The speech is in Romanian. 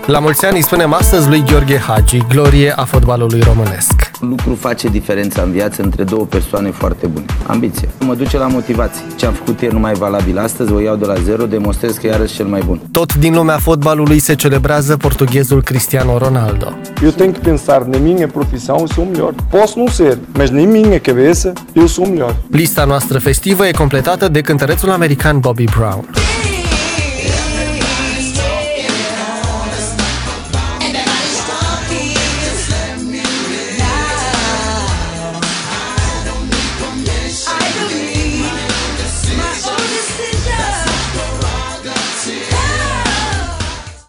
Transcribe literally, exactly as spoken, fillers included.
La mulți ani îi spunem astăzi lui Gheorghe Hagi, glorie a fotbalului românesc. Lucru face diferența în viață între două persoane foarte bune. Ambiție. Mă duce la motivație. Ce am făcut ieri nu mai e valabil astăzi, o iau de la zero, demonstrez că e iarăși cel mai bun. Tot din lumea fotbalului se celebrează portughezul Cristiano Ronaldo. Eu tenho que pensar na minha profissão, eu sou o melhor. Posso não ser, mas na minha cabeça eu sou o melhor. Lista noastră festivă e completată de cântărețul american Bobby Brown.